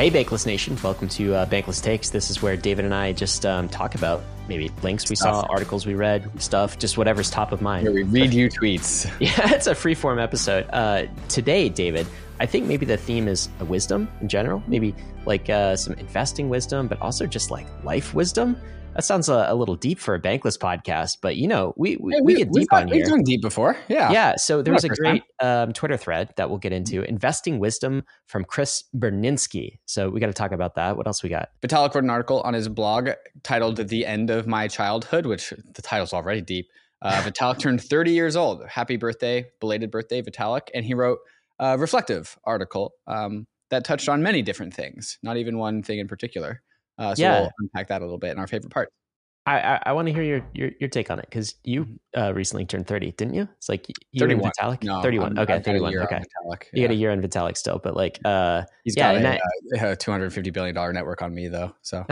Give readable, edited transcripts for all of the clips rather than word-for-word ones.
Hey, Bankless Nation. Welcome to Bankless Takes. This is where David and I just talk about maybe links we saw, articles we read, stuff, just whatever's top of mind. Where we read you tweets. Yeah, it's a free-form episode. Today, David, I think maybe the theme is wisdom in general. Maybe like some investing wisdom, but also just like life wisdom. That sounds a little deep for a Bankless podcast, but we get deep on here. We've gone deep before. Yeah. Yeah. So there was a great Twitter thread that we'll get into, Investing Wisdom from Chris Berninski. So we got to talk about that. What else we got? Vitalik wrote an article on his blog titled The End of My Childhood, which the title's already deep. Vitalik turned 30 years old. Happy birthday, belated birthday, Vitalik. And he wrote a reflective article that touched on many different things, not even one thing in particular. We'll unpack that a little bit in our favorite part. I want to hear your take on it because you recently turned 30, didn't you? It's like you 31. and Vitalik? No, 31. Okay, 31. Okay. Vitalik, You got a year on Vitalik still, but like he's got a $250 billion network on me though. So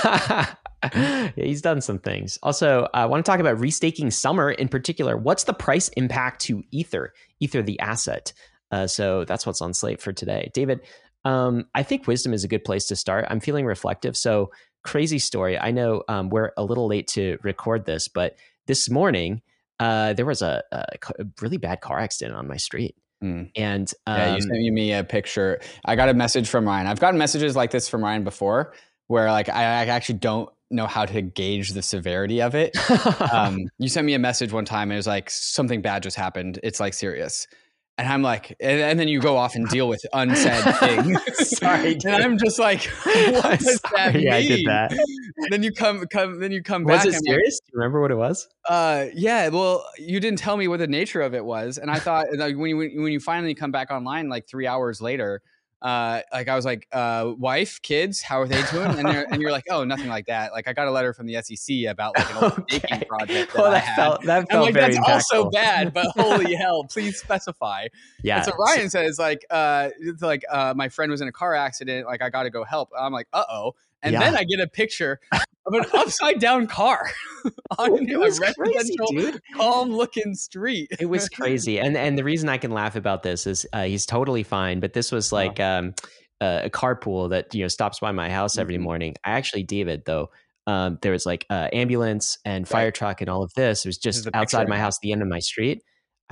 yeah, he's done some things. Also, I want to talk about restaking Summer in particular. What's the price impact to Ether the asset? So that's what's on slate for today. David, I think wisdom is a good place to start. I'm feeling reflective. So crazy story. I know we're a little late to record this, but this morning there was a really bad car accident on my street. And you sent me a picture. I got a message from Ryan. I've gotten messages like this from Ryan before where like I actually don't know how to gauge the severity of it. You sent me a message one time and it was like something bad just happened. It's like serious. And I'm like, and then you go off and deal with unsaid things. Sorry, dude. And I'm just like, what does that mean? Yeah, I did that. Then you come back. Was it serious? Do you remember what it was? Yeah. Well, you didn't tell me what the nature of it was, and I thought like, when you finally come back online, like 3 hours later, like I was like, wife, kids, how are they doing? And you're like, oh, nothing like that. Like I got a letter from the SEC about like an old baking project. That felt like, very that's impactful. Also bad, but holy hell, please specify. Yeah. And so Ryan says like, it's like my friend was in a car accident. Like I got to go help. I'm like, uh-oh. And then I get a picture of an upside down car on a residential, calm looking street. It was crazy. And the reason I can laugh about this is he's totally fine. But this was like a carpool that stops by my house every morning. I actually, David, though, there was like ambulance and fire truck and all of this. It was just outside my house at the end of my street.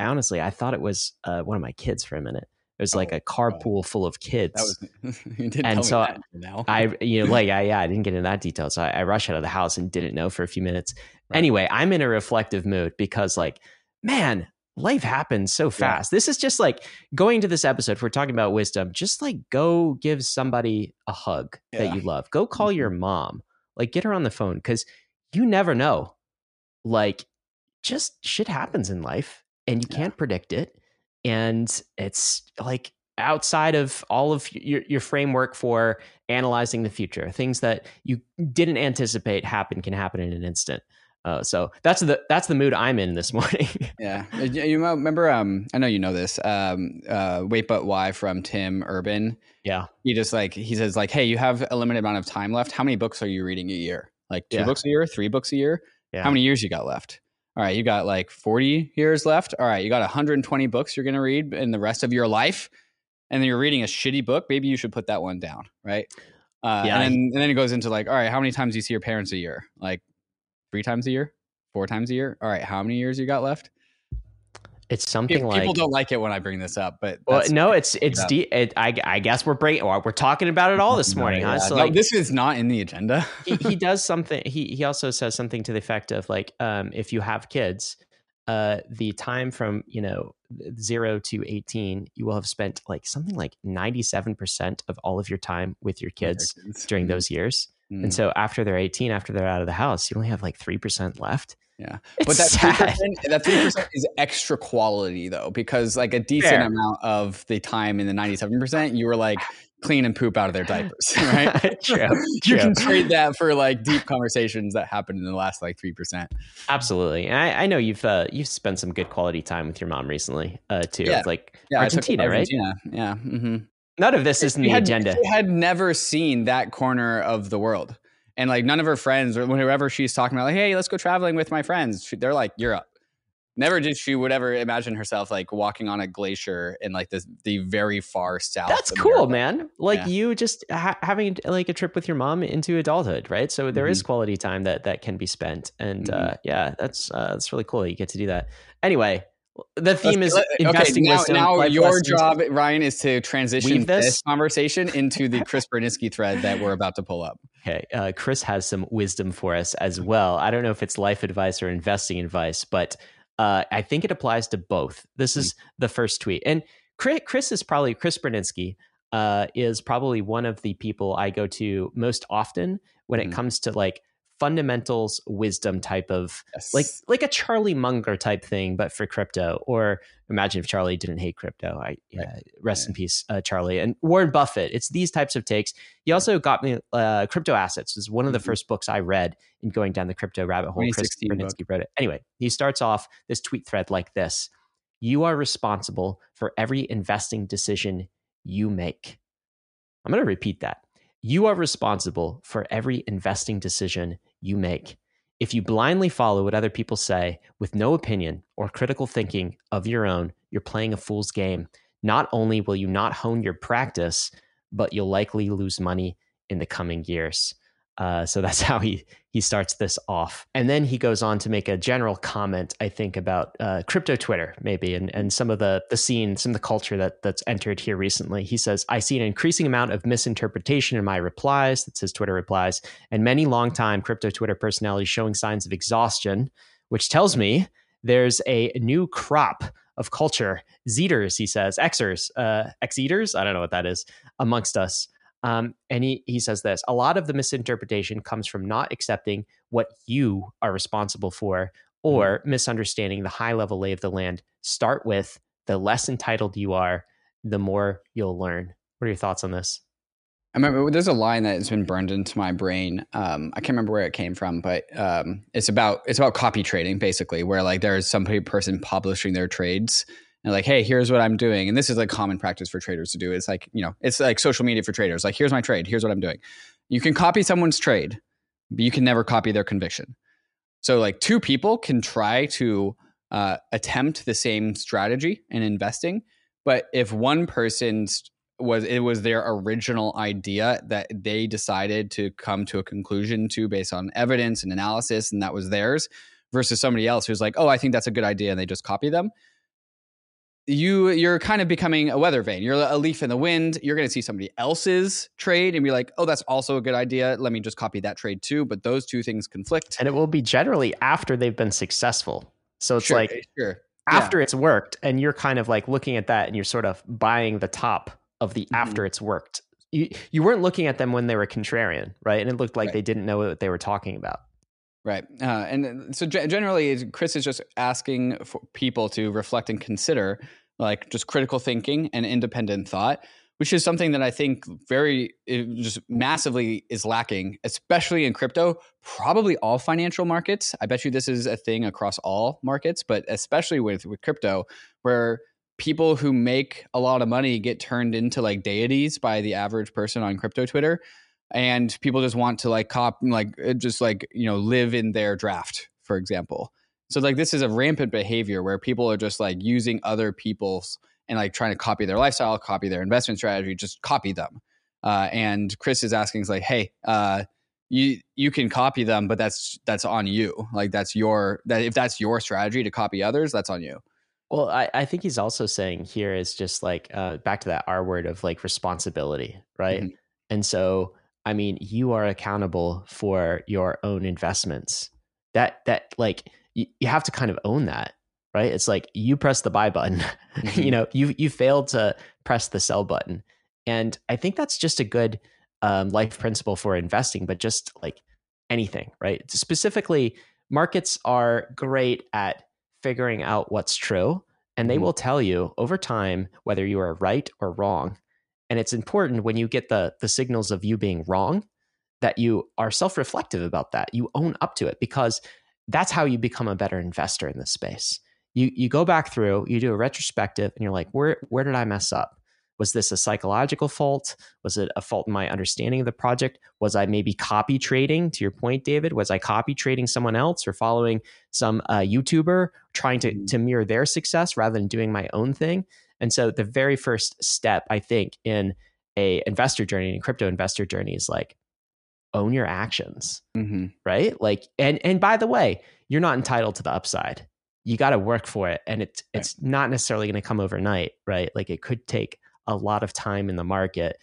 I thought it was one of my kids for a minute. It was like a carpool full of kids. You didn't and so that now. I didn't get into that detail. So I rushed out of the house and didn't know for a few minutes. Right. Anyway, I'm in a reflective mood because like, man, life happens so fast. Yeah. This is just like going to this episode. If we're talking about wisdom, just like go give somebody a hug that you love. Go call your mom, like get her on the phone. Cause you never know, like just shit happens in life and you can't predict it. And it's like outside of all of your framework for analyzing the future, things that you didn't anticipate can happen in an instant. So that's the mood I'm in this morning. Yeah. You remember, I know you know this, Wait But Why from Tim Urban. Yeah. He says like, hey, you have a limited amount of time left. How many books are you reading a year? Like 2 books a year, 3 books a year? Yeah. How many years you got left? All right, you got like 40 years left. All right, you got 120 books you're going to read in the rest of your life. And then you're reading a shitty book. Maybe you should put that one down, right? And then it goes into like, all right, how many times do you see your parents a year? Like 3 times a year? 4 times a year? All right, how many years you got left? It's something like people don't like it when I bring this up, but no, it's deep. I guess we're talking about it all this morning, huh? So like, this is not in the agenda. he does something. He also says something to the effect of like, if you have kids, the time from 0 to 18, you will have spent like something like 97% of all of your time with your kids during those years. And so after they're 18, after they're out of the house, you only have like 3% left. Yeah. But that 3% is extra quality though, because like a decent amount of the time in the 97%, you were like clean and poop out of their diapers, right? True. You can trade that for like deep conversations that happened in the last like 3%. Absolutely. And I know you've spent some good quality time with your mom recently too. Yeah. Like Argentina, right? Yeah. Mm-hmm. None of this is in the agenda. She had never seen that corner of the world. And like none of her friends or whenever she's talking about like, hey, let's go traveling with my friends, they're like, Europe. Never did she would ever imagine herself like walking on a glacier in like the very far south. That's cool, man. Like you just having like a trip with your mom into adulthood, right? So there is quality time that can be spent, and that's really cool. You get to do that. Anyway, the theme is investing wisdom. Now your job, Ryan, is to transition this conversation into the Chris Burniske thread that we're about to pull up. Okay, Chris has some wisdom for us as well. I don't know if it's life advice or investing advice, but I think it applies to both. This is the first tweet. And Chris Burniske is probably one of the people I go to most often when it comes to like fundamentals wisdom type of like a Charlie Munger type thing, but for crypto. Or imagine if Charlie didn't hate crypto. Rest in peace, Charlie. And Warren Buffett. It's these types of takes. He also got me Crypto Assets. It was one of the first books I read in going down the crypto rabbit hole. Chris Burniske wrote it. Anyway, he starts off this tweet thread like this: "You are responsible for every investing decision you make." I'm going to repeat that. You are responsible for every investing decision you make. If you blindly follow what other people say with no opinion or critical thinking of your own, you're playing a fool's game. Not only will you not hone your practice, but you'll likely lose money in the coming years. So that's how he starts this off. And then he goes on to make a general comment, I think, about crypto Twitter, maybe, and some of the scene, some of the culture that's entered here recently. He says, "I see an increasing amount of misinterpretation in my replies," that's his Twitter replies, "and many longtime crypto Twitter personalities showing signs of exhaustion, which tells me there's a new crop of culture, Zeters," he says, Xers, X-eaters, I don't know what that is, amongst us. And he says this: "A lot of the misinterpretation comes from not accepting what you are responsible for or misunderstanding the high level lay of the land. Start with the less entitled you are, the more you'll learn." What are your thoughts on this? I remember there's a line that has been burned into my brain. I can't remember where it came from, but it's about copy trading, basically, where like there's some person publishing their trades. And like, hey, here's what I'm doing. And this is like common practice for traders to do. It's like, it's like social media for traders. Like, here's my trade. Here's what I'm doing. You can copy someone's trade, but you can never copy their conviction. So like two people can try to attempt the same strategy in investing. But if one person's was their original idea that they decided to come to a conclusion to based on evidence and analysis, and that was theirs, versus somebody else who's like, oh, I think that's a good idea, and they just copy them. You're kind of becoming a weather vane. You're a leaf in the wind. You're going to see somebody else's trade and be like, oh, that's also a good idea. Let me just copy that trade too. But those two things conflict. And it will be generally after they've been successful. So it's after it's worked, and you're kind of like looking at that and you're sort of buying the top of the after it's worked. You weren't looking at them when they were contrarian, right? And it looked like they didn't know what they were talking about. Right. And so generally, Chris is just asking for people to reflect and consider like just critical thinking and independent thought, which is something that I think just massively is lacking, especially in crypto, probably all financial markets. I bet you this is a thing across all markets, but especially with crypto, where people who make a lot of money get turned into like deities by the average person on crypto Twitter. And people just want to like live in their draft, for example. So like this is a rampant behavior where people are just like using other people's and like trying to copy their lifestyle, copy their investment strategy, just copy them. And Chris is asking, is like, hey, you can copy them, but that's on you. Like if that's your strategy to copy others, that's on you. Well, I think he's also saying here is just like back to that R word of like responsibility, right? Mm-hmm. And so, I mean, you are accountable for your own investments. That like you have to kind of own that, right? It's like you press the buy button, mm-hmm. you failed to press the sell button, and I think that's just a good life principle for investing, but just like anything, right? Specifically, markets are great at figuring out what's true, and they mm-hmm. will tell you over time whether you are right or wrong. And it's important when you get the signals of you being wrong that you are self-reflective about that. You own up to it, because that's how you become a better investor in this space. You go back through, you do a retrospective, and you're like, where did I mess up? Was this a psychological fault? Was it a fault in my understanding of the project? Was I maybe copy trading, to your point, David? Was I copy trading someone else or following some YouTuber trying to mirror their success rather than doing my own thing? And so the very first step, I think, in a investor journey, in crypto investor journey, is like, own your actions, right? Like, and by the way, you're not entitled to the upside. You got to work for it, and it's not necessarily going to come overnight, right? Like, it could take a lot of time in the market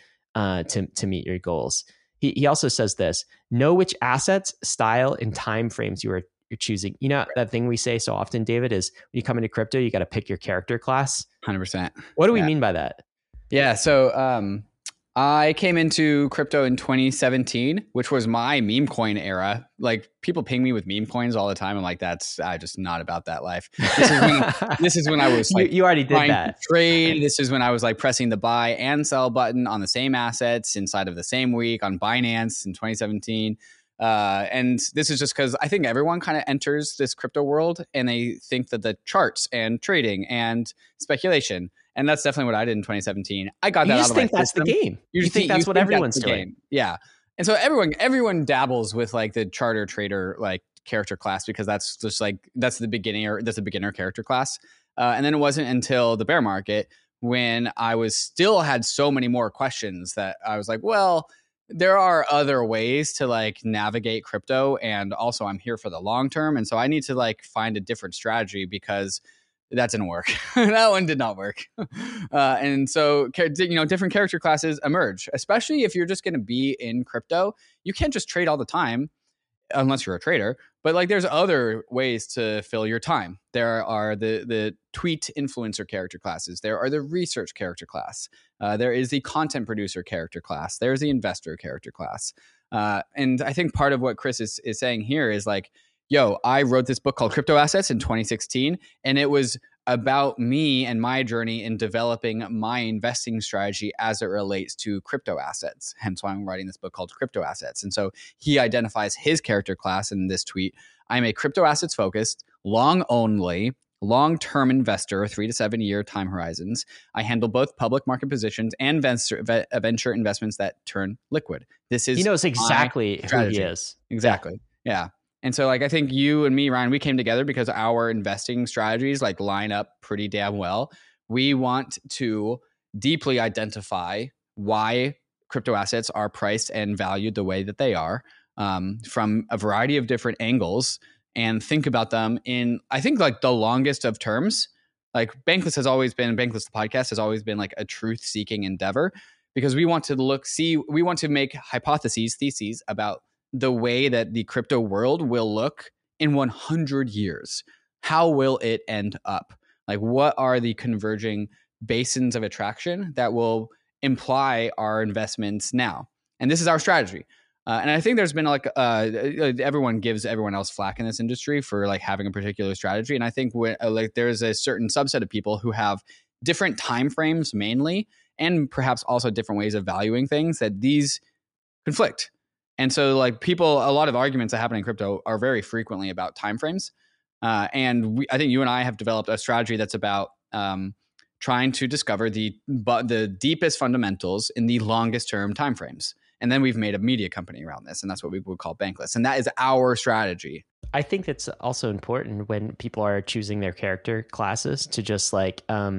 to meet your goals. He also says this: know which assets, style, and time frames you're choosing. You know, that thing we say so often, David, is when you come into crypto, you got to pick your character class. 100%. What do we mean by that? Yeah. So I came into crypto in 2017, which was my meme coin era. Like, people ping me with meme coins all the time. I'm like, I'm just not about that life. This is when I was like, you already did that. Trade. This is when I was like pressing the buy and sell button on the same assets inside of the same week on Binance in 2017. And this is just because I think everyone kind of enters this crypto world and they think that the charts and trading and speculation. And that's definitely what I did in 2017. I got that out of my system. You just think that's the game. You think that's what everyone's doing. Yeah. And so everyone dabbles with like the charter trader like character class, because that's just like, that's the beginner character class. And then it wasn't until the bear market when I had so many more questions that I was like, well, there are other ways to like navigate crypto. And also I'm here for the long term. And so I need to like find a different strategy, because that didn't work. That one did not work. And so, different character classes emerge, especially if you're just going to be in crypto. You can't just trade all the time unless you're a trader, but like there's other ways to fill your time. There are the tweet influencer character classes. There are the research character class. There is the content producer character class. There's the investor character class. And I think part of what Chris is saying here is like, I wrote this book called Crypto Assets in 2016, and it was about me and my journey in developing my investing strategy as it relates to crypto assets. Hence why I'm writing this book called Crypto Assets. And so he identifies his character class in this tweet. I'm a crypto assets focused, long-term investor, 3 to 7 year time horizons. I handle both public market positions and venture investments that turn liquid. He knows exactly who he is. Exactly. Yeah. And so like, I think you and me, Ryan, we came together because our investing strategies like line up pretty damn well. We want to deeply identify why crypto assets are priced and valued the way that they are, from a variety of different angles, and think about them in, I think, like the longest of terms. Like Bankless the podcast has always been like a truth-seeking endeavor, because we want to make theses about the way that the crypto world will look in 100 years. How will it end up? Like, what are the converging basins of attraction that will imply our investments now? And this is our strategy. And I think there's been like, everyone gives everyone else flack in this industry for like having a particular strategy. And I think like there's a certain subset of people who have different timeframes mainly, and perhaps also different ways of valuing things, that these conflict. And so like a lot of arguments that happen in crypto are very frequently about timeframes. And I think you and I have developed a strategy that's about trying to discover the deepest fundamentals in the longest term timeframes. And then we've made a media company around this, and that's what we would call Bankless. And that is our strategy. I think it's also important when people are choosing their character classes to just like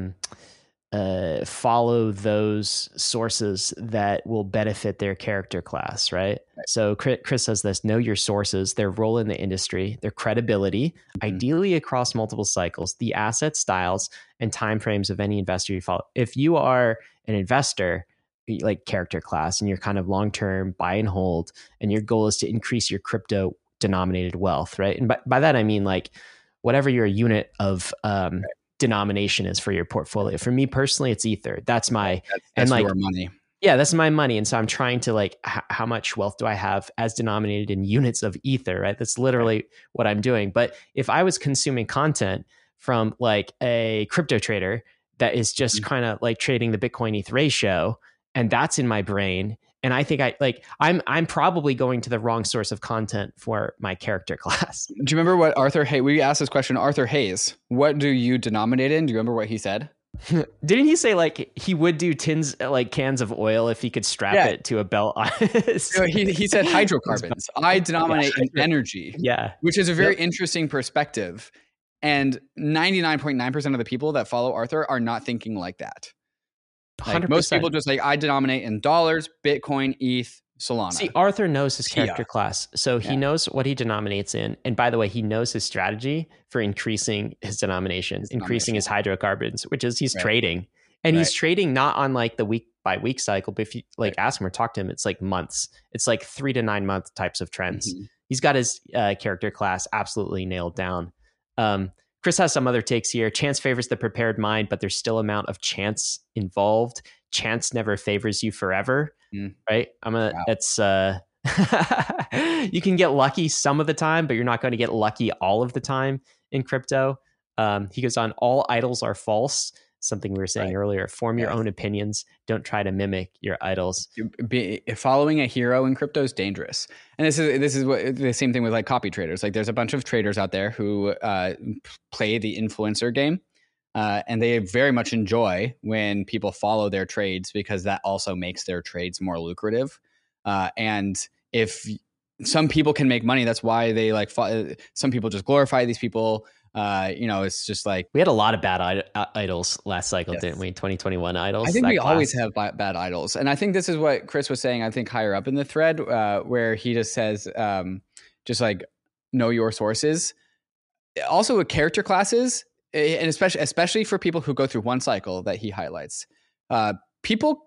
follow those sources that will benefit their character class, right? So Chris says this: know your sources, their role in the industry, their credibility, ideally across multiple cycles, the asset styles and timeframes of any investor you follow. If you are an investor, like character class, and you're kind of long-term buy and hold, and your goal is to increase your crypto denominated wealth, right? And by that, I mean like whatever your unit of denomination is for your portfolio. For me personally, it's Ether. That's like your money. Yeah, that's my money. And so I'm trying to like, how much wealth do I have as denominated in units of Ether, right? That's literally what I'm doing. But if I was consuming content from like a crypto trader that is just kind of like trading the Bitcoin ETH ratio, and that's in my brain, and I think I'm probably going to the wrong source of content for my character class. Do you remember what we asked this question, Arthur Hayes, what do you denominate in? Do you remember what he said? Didn't he say like he would do tins like cans of oil if he could strap it to a belt on So he said hydrocarbons. I denominate in energy. Yeah. Which is a very interesting perspective. And 99.9% of the people that follow Arthur are not thinking like that. Like most people just like, I denominate in dollars, Bitcoin, ETH, Solana. See, Arthur knows his character class. So he knows what he denominates in. And by the way, he knows his strategy for increasing his denomination, increasing his hydrocarbons, which is he's trading. And he's trading not on like the week by week cycle, but if you like ask him or talk to him, it's like months. It's like 3 to 9 month types of trends. He's got his character class absolutely nailed down. Chris has some other takes here. Chance favors the prepared mind, but there's still amount of chance involved. Chance never favors you forever, right? It's you can get lucky some of the time, but you're not going to get lucky all of the time in crypto. He goes on, all idols are false. Something we were saying earlier. Form your own opinions. Don't try to mimic your idols. Following a hero in crypto is dangerous. And this is what the same thing with like copy traders. Like there's a bunch of traders out there who play the influencer game. And they very much enjoy when people follow their trades because that also makes their trades more lucrative. And if some people can make money, that's why they like some people just glorify these people. It's just like we had a lot of bad idols last cycle, didn't we? 2021 idols. I think we always have bad idols. And I think this is what Chris was saying, I think higher up in the thread, where he just says, just like know your sources. Also with character classes, and especially for people who go through one cycle that he highlights, people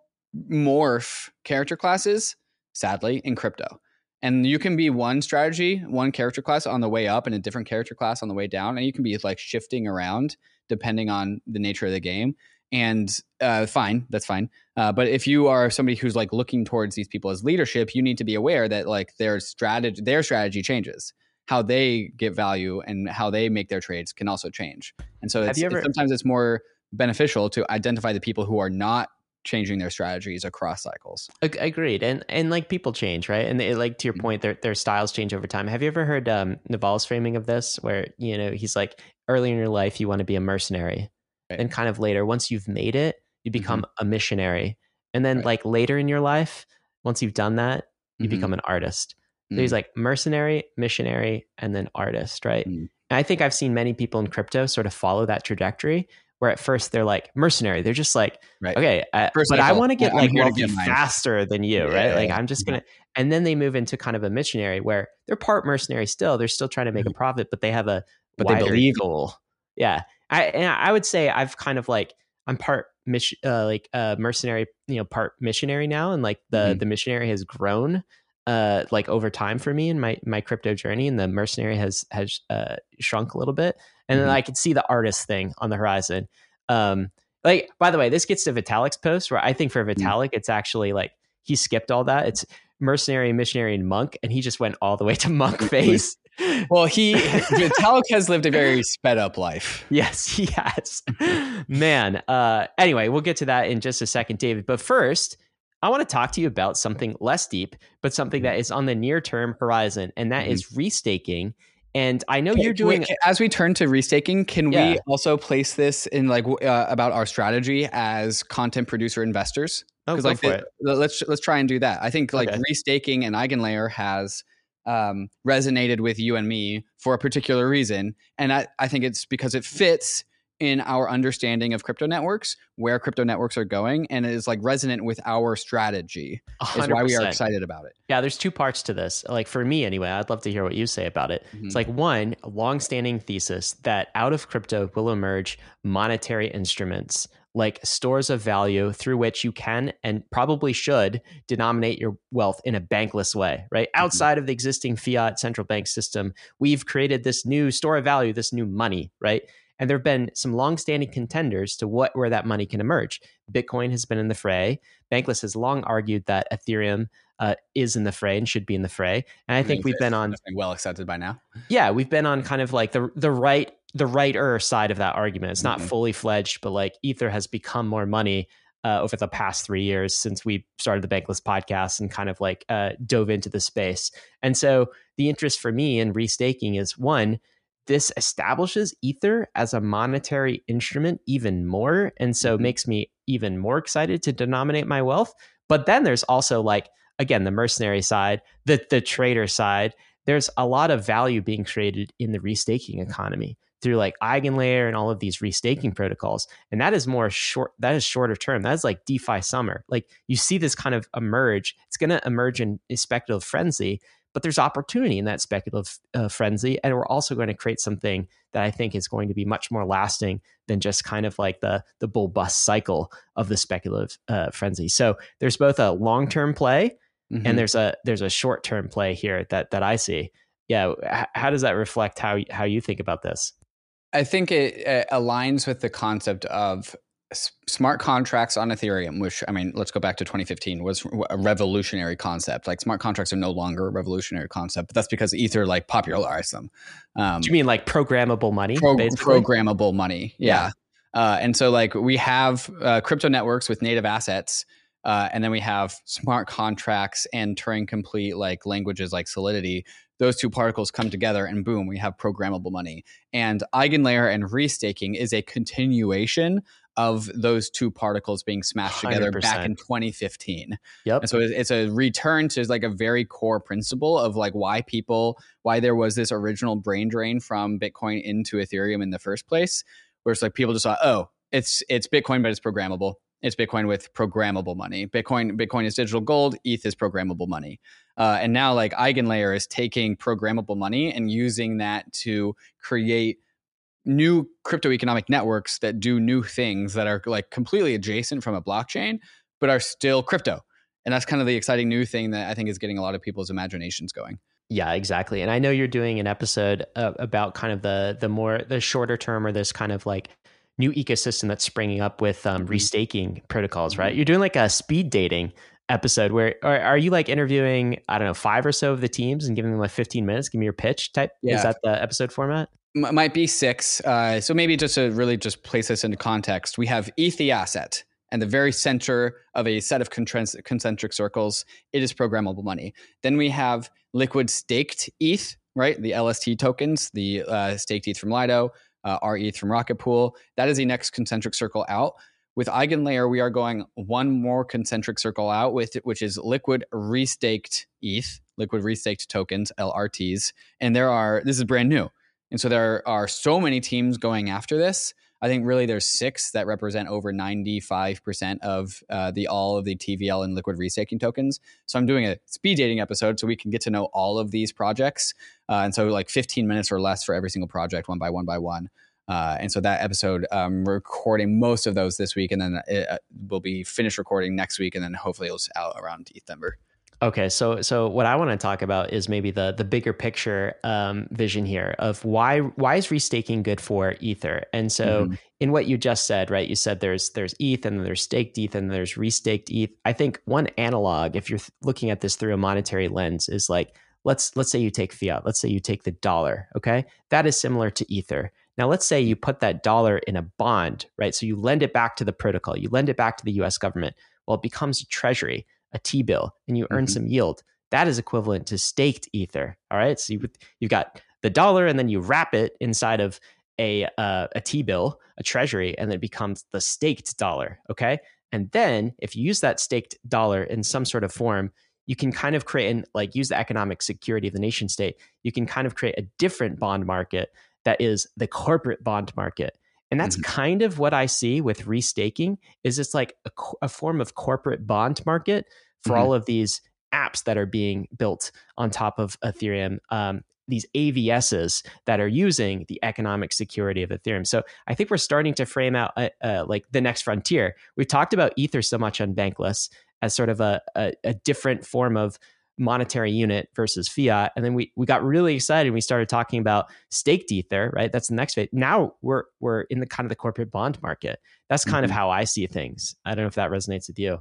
morph character classes, sadly, in crypto. And you can be one strategy, one character class on the way up and a different character class on the way down. And you can be like shifting around depending on the nature of the game. And fine, that's fine. But if you are somebody who's like looking towards these people as leadership, you need to be aware that like their strategy changes. How they get value and how they make their trades can also change. And so sometimes it's more beneficial to identify the people who are not changing their strategies across cycles. Agreed. And like people change, right? And they, like to your point, their styles change over time. Have you ever heard Naval's framing of this where, he's like early in your life, you want to be a mercenary. Right. And kind of later, once you've made it, you become a missionary. And then like later in your life, once you've done that, you become an artist. So he's like mercenary, missionary, and then artist, right? And I think I've seen many people in crypto sort of follow that trajectory where at first they're like mercenary. They're just like, okay, but I want to get like wealthy faster than you, right? Like I'm just going to, and then they move into kind of a missionary where they're part mercenary still. They're still trying to make a profit, but they have a wider goal. Yeah. I would say I've kind of like, I'm part mercenary, part missionary now. And like the missionary has grown like over time for me in my crypto journey, and the mercenary has shrunk a little bit. And then I could see the artist thing on the horizon. Like, by the way, this gets to Vitalik's post where I think for Vitalik, it's actually like he skipped all that. It's mercenary, missionary, and monk. And he just went all the way to monk phase. Well, Vitalik has lived a very sped up life. Yes, he has. Man. Anyway, we'll get to that in just a second, David. But first, I want to talk to you about something less deep, but something that is on the near term horizon, and that is restaking. And I know you're doing. As we turn to restaking, can we also place this in like about our strategy as content producer investors? Because like let's try and do that. I think like restaking and Eigenlayer has resonated with you and me for a particular reason, and I think it's because it fits in our understanding of crypto networks, where crypto networks are going, and it is like resonant with our strategy. 100%. Is why we are excited about it. Yeah, there's two parts to this. Like for me anyway, I'd love to hear what you say about it. It's like one, a long-standing thesis that out of crypto will emerge monetary instruments like stores of value through which you can and probably should denominate your wealth in a bankless way, right? Outside of the existing fiat central bank system, we've created this new store of value, this new money, right? And there have been some longstanding contenders to where that money can emerge. Bitcoin has been in the fray. Bankless has long argued that Ethereum is in the fray and should be in the fray. And I think we've been on well accepted by now. Yeah, we've been on kind of like the righter side of that argument. It's not fully fledged, but like Ether has become more money over the past 3 years since we started the Bankless podcast and kind of like dove into the space. And so the interest for me in restaking is one, this establishes Ether as a monetary instrument even more. And so it makes me even more excited to denominate my wealth. But then there's also like, again, the mercenary side, the trader side. There's a lot of value being created in the restaking economy through like Eigenlayer and all of these restaking protocols. And that is shorter term. That is like DeFi summer. Like you see this kind of emerge. It's going to emerge in a speculative frenzy, but there's opportunity in that speculative frenzy. And we're also going to create something that I think is going to be much more lasting than just kind of like the bull bust cycle of the speculative frenzy. So there's both a long-term play and there's a short-term play here that I see. Yeah. How does that reflect how you think about this? I think it aligns with the concept of smart contracts on Ethereum, which, I mean, let's go back to 2015, was a revolutionary concept. Like smart contracts are no longer a revolutionary concept, but that's because Ether like popularized them. Do you mean like programmable money? Programmable money. Yeah. And so like we have crypto networks with native assets. And then we have smart contracts and Turing complete like languages like Solidity. Those two particles come together and boom, we have programmable money. And Eigenlayer and restaking is a continuation of those two particles being smashed 100%. Together back in 2015. Yep. And so it's a return to like a very core principle of like why there was this original brain drain from Bitcoin into Ethereum in the first place, where it's like people just thought, oh, it's Bitcoin, but it's programmable. It's Bitcoin with programmable money. Bitcoin is digital gold. ETH is programmable money. And now like Eigenlayer is taking programmable money and using that to create new crypto economic networks that do new things that are like completely adjacent from a blockchain, but are still crypto. And that's kind of the exciting new thing that I think is getting a lot of people's imaginations going. Yeah, exactly. And I know you're doing an episode about kind of the shorter term, or this kind of like new ecosystem that's springing up with restaking protocols, right? You're doing like a speed dating episode where are you like interviewing, I don't know, 5 or so of the teams and giving them like 15 minutes, give me your pitch type? Yeah. Is that the episode format? Might be 6. So maybe just to really just place this into context, we have ETH the asset, and the very center of a set of concentric circles, it is programmable money. Then we have liquid staked ETH, right? The LST tokens, the staked ETH from Lido, RETH from Rocket Pool. That is the next concentric circle out. With Eigenlayer, we are going one more concentric circle out, which is liquid restaked ETH, liquid restaked tokens, LRTs. And this is brand new. And so there are so many teams going after this. I think really there's 6 that represent over 95% of all of the TVL and liquid restaking tokens. So I'm doing a speed dating episode so we can get to know all of these projects. And so like 15 minutes or less for every single project, one by one. And so that episode, I'm recording most of those this week, and then it will be finished recording next week, and then hopefully it's out around December. Okay, so what I want to talk about is maybe the bigger picture vision here of why is restaking good for Ether? And so in what you just said, right? You said there's ETH, and then there's staked ETH, and there's restaked ETH. I think one analog, if you're looking at this through a monetary lens, is like let's say you take fiat, let's say you take the dollar. Okay, that is similar to Ether. Now let's say you put that dollar in a bond, right? So you lend it back to the protocol, you lend it back to the U.S. government. Well, it becomes a treasury, a T-bill, and you earn some yield. That is equivalent to staked Ether. All right. So you've got the dollar, and then you wrap it inside of a T-bill, a treasury, and it becomes the staked dollar. Okay. And then if you use that staked dollar in some sort of form, you can kind of create and like use the economic security of the nation state. You can kind of create a different bond market that is the corporate bond market. And that's kind of what I see with restaking is it's like a form of corporate bond market for all of these apps that are being built on top of Ethereum, these AVSs that are using the economic security of Ethereum. So I think we're starting to frame out like the next frontier. We've talked about Ether so much on Bankless as sort of a different form of monetary unit versus fiat. And then we got really excited and we started talking about staked Ether, right? That's the next phase. Now we're in the kind of the corporate bond market. That's kind of how I see things. I don't know if that resonates with you.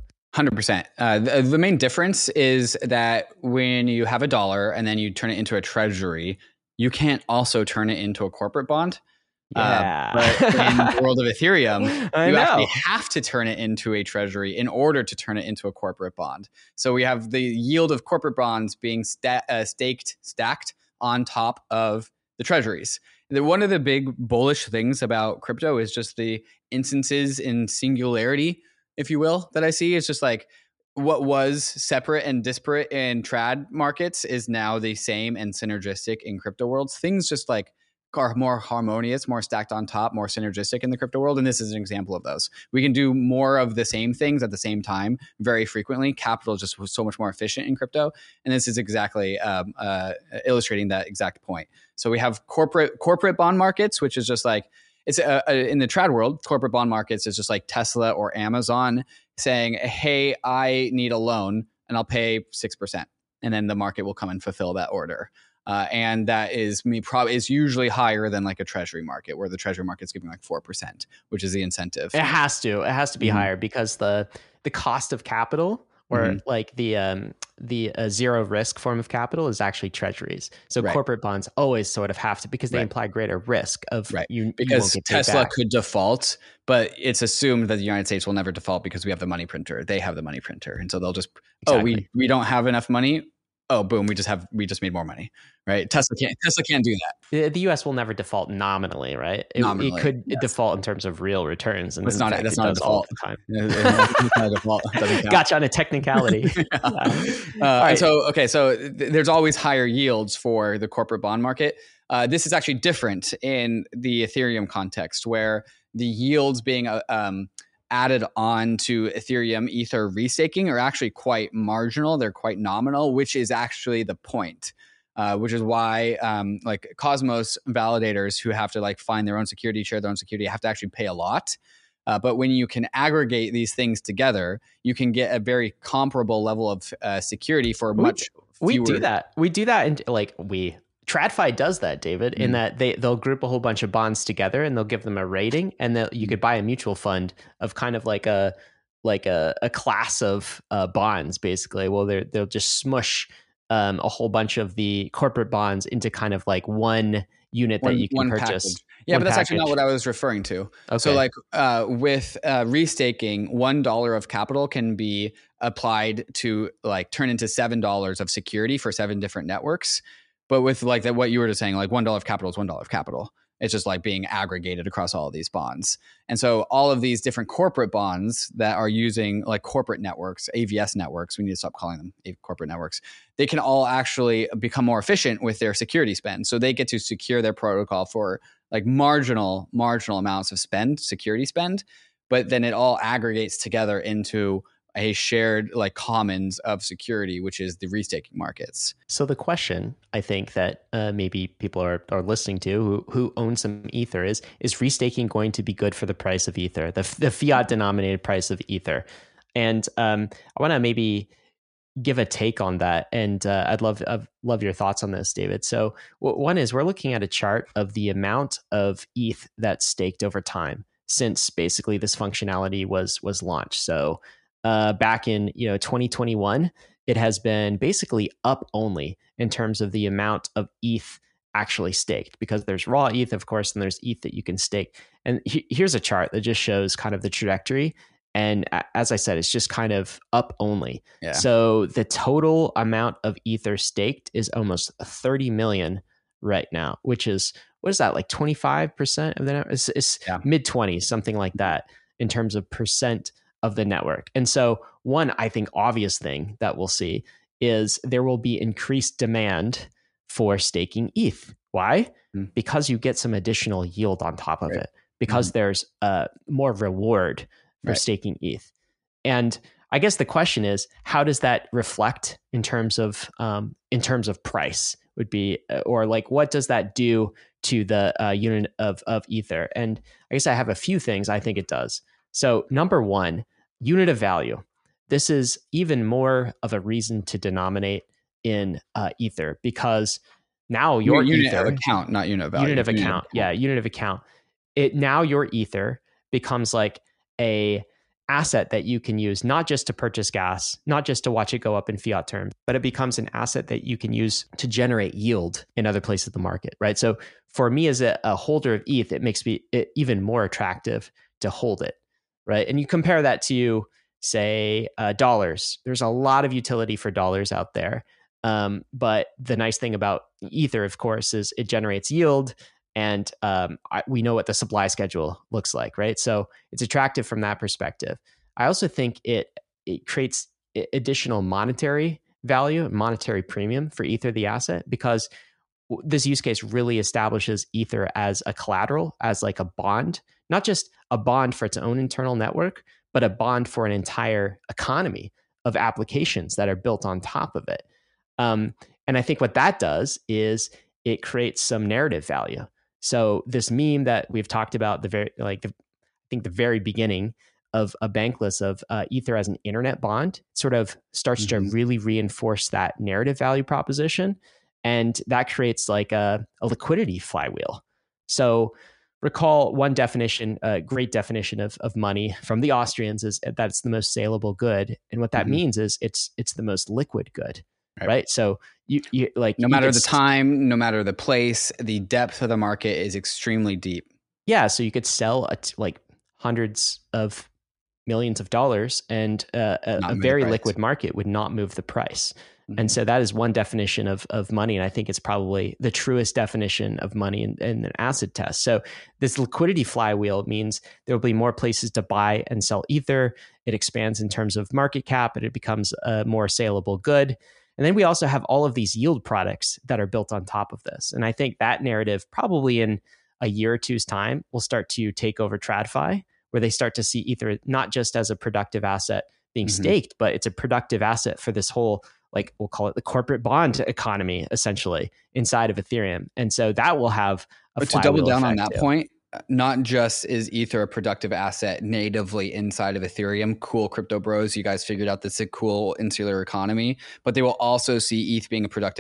100%. The main difference is that when you have a dollar and then you turn it into a treasury, you can't also turn it into a corporate bond. Yeah. But in the world of Ethereum, you actually have to turn it into a treasury in order to turn it into a corporate bond. So we have the yield of corporate bonds being stacked on top of the treasuries. one of the big bullish things about crypto is just the instances in singularity, if you will, that I see. It's just like what was separate and disparate in trad markets is now the same and synergistic in crypto worlds. Things just like are more harmonious, more stacked on top, more synergistic in the crypto world. And this is an example of those. We can do more of the same things at the same time very frequently. Capital just was so much more efficient in crypto. And this is exactly illustrating that exact point. So we have corporate bond markets, which is just like, it's in the trad world, corporate bond markets is just like Tesla or Amazon saying, hey, I need a loan and I'll pay 6%. And then the market will come and fulfill that order. And that is usually higher than like a treasury market, where the treasury market's giving like 4%, which is the incentive. It has to be higher because the cost of capital, or like the zero risk form of capital, is actually treasuries. So corporate bonds always sort of have to, because they imply greater risk of because Tesla could default, but it's assumed that the United States will never default because we have the money printer. They have the money printer, and so they'll just we don't have enough money. Oh, boom! We just made more money, right? Tesla can't do that. The U.S. will never default nominally, right? It could default in terms of real returns, and that's not a default. All the time. It's not a default. Gotcha on a technicality. Right. So there's always higher yields for the corporate bond market. This is actually different in the Ethereum context, where the yields being added on to Ethereum Ether restaking are actually quite marginal. They're quite nominal, which is actually the point, which is why like Cosmos validators who have to like find their own security, share their own security, have to actually pay a lot. But when you can aggregate these things together, you can get a very comparable level of security for much fewer. We do that. And like TradFi does that, David, in that they'll group a whole bunch of bonds together and they'll give them a rating, and you could buy a mutual fund of kind of like a class of bonds, basically. Well, they'll just smush a whole bunch of the corporate bonds into kind of like one unit that you can purchase. Package. Yeah, but that's actually not what I was referring to. Okay. So like with restaking, $1 of capital can be applied to like turn into $7 of security for 7 different networks. But with like that, what you were just saying, like $1 of capital is $1 of capital. It's just like being aggregated across all of these bonds. And so all of these different corporate bonds that are using like corporate networks, AVS networks, we need to stop calling them corporate networks. They can all actually become more efficient with their security spend. So they get to secure their protocol for like marginal amounts of security spend, but then it all aggregates together into a shared like commons of security, which is the restaking markets. So the question I think that maybe people are listening to who own some Ether is restaking going to be good for the price of Ether, the fiat denominated price of Ether? And I want to maybe give a take on that. And I'd love your thoughts on this, David. So one is, we're looking at a chart of the amount of ETH that's staked over time since basically this functionality was launched. So back in 2021, it has been basically up only in terms of the amount of ETH actually staked, because there's raw ETH, of course, and there's ETH that you can stake. And here's a chart that just shows kind of the trajectory. And as I said, it's just kind of up only. Yeah. So the total amount of Ether staked is almost 30 million right now, which is, what is that, like 25% of the network? It's mid 20s, something like that, in terms of percent of the network. And so one, I think, obvious thing that we'll see is there will be increased demand for staking ETH. Why? Because you get some additional yield on top of it, because there's more reward for staking ETH. And I guess the question is, how does that reflect in terms of price would be, or like, what does that do to the unit of Ether? And I guess I have a few things I think it does. So number one, unit of value. This is even more of a reason to denominate in Ether, because now your unit Ether, of account, not unit of value. Unit of account. Yeah, unit of account. Now your Ether becomes like a asset that you can use not just to purchase gas, not just to watch it go up in fiat terms, but it becomes an asset that you can use to generate yield in other places of the market, right? So for me as a holder of ETH, it makes me even more attractive to hold it, right? And you compare that to, say, dollars. There's a lot of utility for dollars out there. But the nice thing about Ether, of course, is it generates yield. and we know what the supply schedule looks like, right? So it's attractive from that perspective. I also think it creates additional monetary value, monetary premium for Ether, the asset, because this use case really establishes Ether as a collateral, as like a bond, not just a bond for its own internal network, but a bond for an entire economy of applications that are built on top of it. And I think what that does is it creates some narrative value. So this meme that we've talked about, I think the very beginning of a Bankless of Ether as an internet bond, sort of starts to really reinforce that narrative value proposition. And that creates like a liquidity flywheel. So recall one definition, a great definition of money from the Austrians is that it's the most saleable good. And what that means is it's the most liquid good, right? So you like, no matter the time, no matter the place, the depth of the market is extremely deep. Yeah. So you could sell like hundreds of millions of dollars, and a very liquid market would not move the price. And so that is one definition of money. And I think it's probably the truest definition of money in an acid test. So this liquidity flywheel means there will be more places to buy and sell Ether. It expands in terms of market cap, and it becomes a more saleable good. And then we also have all of these yield products that are built on top of this. And I think that narrative probably in a year or two's time will start to take over TradFi, where they start to see Ether not just as a productive asset being staked, but it's a productive asset for this whole, like we'll call it the corporate bond economy, essentially inside of Ethereum. And so that will have a But to double down on that point, not just is Ether a productive asset natively inside of Ethereum, cool crypto bros, you guys figured out this is a cool insular economy, but they will also see ETH being a productive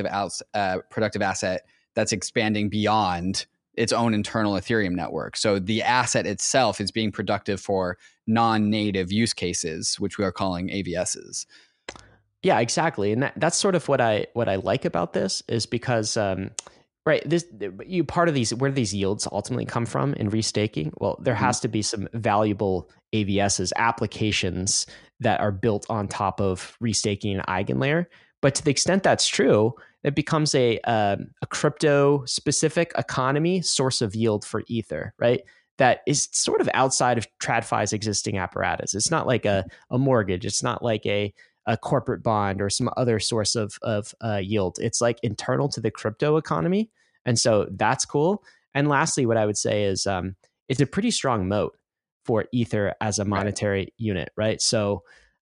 asset that's expanding beyond its own internal Ethereum network. So the asset itself is being productive for non-native use cases, which we are calling AVSs. Yeah, exactly. And that's sort of what I like about this is because, right, part of these, where do these yields ultimately come from in restaking? Well, there has to be some valuable AVSs, applications that are built on top of restaking an eigenlayer. But to the extent that's true, it becomes a crypto specific economy source of yield for Ether, right? That is sort of outside of TradFi's existing apparatus. It's not like a mortgage. It's not like a corporate bond or some other source of yield. It's like internal to the crypto economy. And so that's cool. And lastly, what I would say is it's a pretty strong moat for Ether as a monetary unit, right? So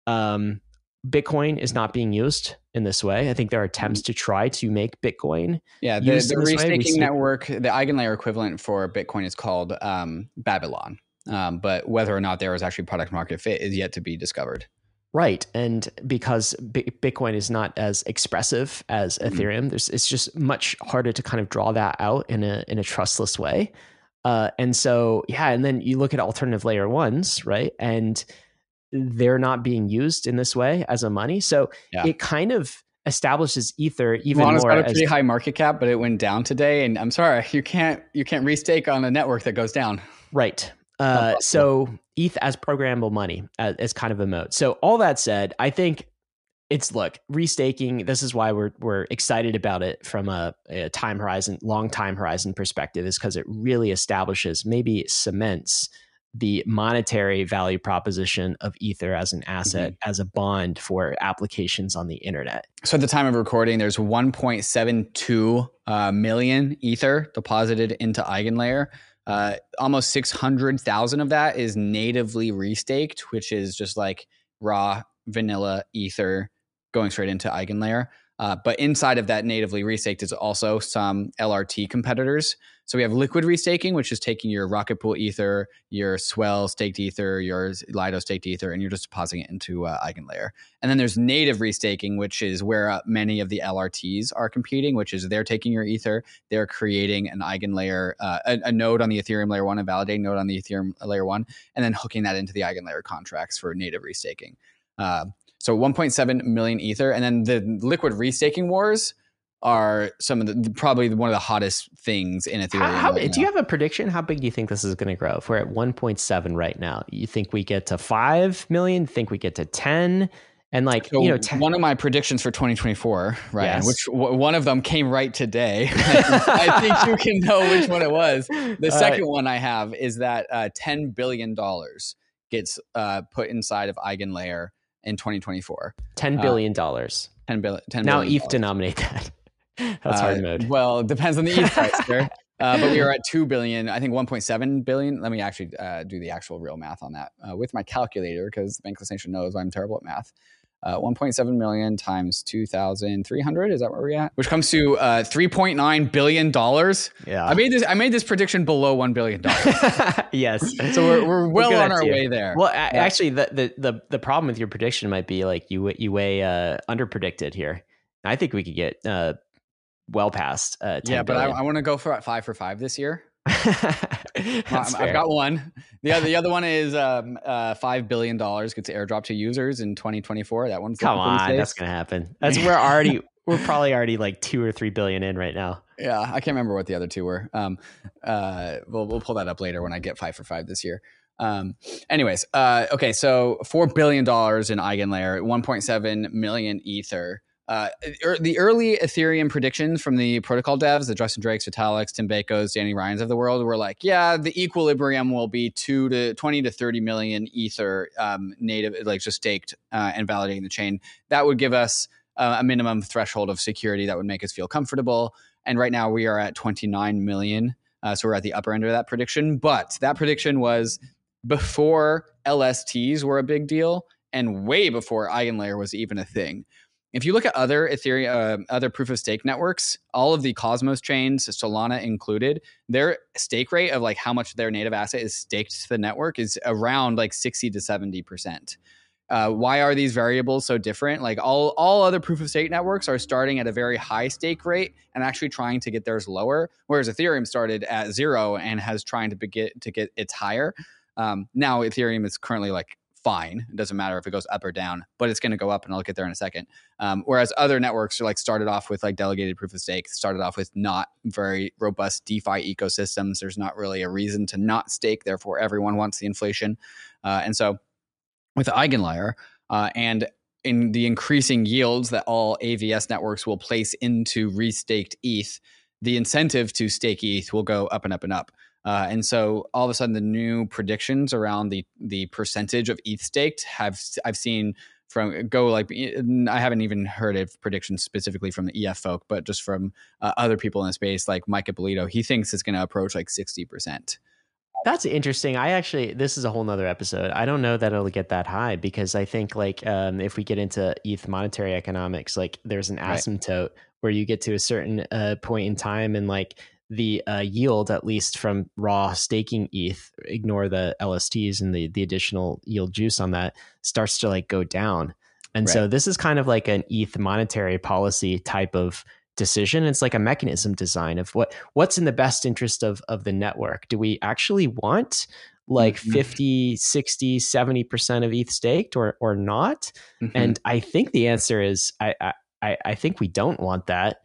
Bitcoin is not being used in this way. I think there are attempts to try to make Bitcoin. Yeah, the restaking network, the eigenlayer equivalent for Bitcoin is called Babylon. But whether or not there is actually product market fit is yet to be discovered. Right. And because Bitcoin is not as expressive as Ethereum, it's just much harder to kind of draw that out in a trustless way. And so, and then you look at alternative layer ones, right? And they're not being used in this way as a money. So it kind of establishes Ether even more. It's got a pretty high market cap, but it went down today. And I'm sorry, you can't restake on a network that goes down. Right. So ETH as programmable money as kind of a moat. So all that said, I think restaking. This is why we're excited about it from a long time horizon perspective, is because it really establishes, maybe cements the monetary value proposition of Ether as an asset, as a bond for applications on the internet. So at the time of recording, there's 1.72 million Ether deposited into Eigenlayer. Almost 600,000 of that is natively restaked, which is just like raw vanilla Ether going straight into Eigenlayer. But inside of that natively restaked is also some LRT competitors. So we have liquid restaking, which is taking your Rocket Pool Ether, your Swell staked Ether, your Lido staked Ether, and you're just depositing it into Eigenlayer. And then there's native restaking, which is where many of the LRTs are competing, which is they're taking your Ether, they're creating an Eigenlayer, a node on the Ethereum layer 1, a validating node on the Ethereum layer 1, and then hooking that into the Eigenlayer contracts for native restaking. So 1.7 million Ether. And then the liquid restaking wars are some of probably one of the hottest things in Ethereum. Do you have a prediction? How big do you think this is going to grow? If we're at 1.7 right now, you think we get to 5 million? Think we get to 10? And like, so one of my predictions for 2024, Ryan, yes. which one of them came right today. I think you can know which one it was. The second one I have is that $10 billion gets put inside of EigenLayer in 2024. $10 billion. $10 billion. Now ETH denominate that. That's hard mode. Well, it depends on the ETH price there. But we are at 2 billion, I think 1.7 billion. Let me actually do the actual real math on that with my calculator, because Bankless Nation knows I'm terrible at math. 1.7 million times 2,300. Is that where we're at? Which comes to $3.9 billion. Yeah. I made this prediction below $1 billion. Yes. So we're well on our way there. Well, actually, the problem with your prediction might be like you way underpredicted here. I think we could get well past 10 but billion. I want to go for 5 for 5 this year. I've got one. The other one is $5 billion gets airdropped to users in 2024. That one's come on, that's gonna happen. We're probably already like 2 or 3 billion in right now. Yeah, I can't remember what the other two were. We'll pull that up later when I get 5 for 5 this year. Anyways, okay, so $4 billion in EigenLayer, 1.7 million Ether. The early Ethereum predictions from the protocol devs, the Justin Drakes, Vitaliks, Tim Bekos, Danny Ryans of the world, were like, yeah, the equilibrium will be 20 to 30 million Ether native, like just staked and validating the chain. That would give us a minimum threshold of security that would make us feel comfortable. And right now we are at 29 million. So we're at the upper end of that prediction. But that prediction was before LSTs were a big deal and way before EigenLayer was even a thing. If you look at other Ethereum, other proof of stake networks, all of the Cosmos chains, Solana included, their stake rate of like how much their native asset is staked to the network is around like 60 to 70%. Why are these variables so different? Like all other proof of stake networks are starting at a very high stake rate and actually trying to get theirs lower, whereas Ethereum started at 0 and has trying to get its higher. Now Ethereum is currently like fine. It doesn't matter if it goes up or down, but it's going to go up, and I'll get there in a second. Whereas other networks are like started off with like delegated proof of stake, started off with not very robust DeFi ecosystems. There's not really a reason to not stake. Therefore, everyone wants the inflation. And so with EigenLayer and in the increasing yields that all AVS networks will place into restaked ETH, the incentive to stake ETH will go up and up and up. And so all of a sudden, the new predictions around the percentage of ETH staked I've seen from go like, I haven't even heard of predictions specifically from the EF folk, but just from other people in the space, like Mike Ippolito, he thinks it's going to approach like 60%. That's interesting. This is a whole nother episode. I don't know that it'll get that high, because I think like if we get into ETH monetary economics, like there's an asymptote where you get to a certain point in time and like the yield, at least from raw staking ETH, ignore the LSTs and the additional yield juice on that, starts to like go down. And so this is kind of like an ETH monetary policy type of decision. It's like a mechanism design of what's in the best interest of the network. Do we actually want like 50, 60, 70% of ETH staked or not? And I think the answer is I think we don't want that.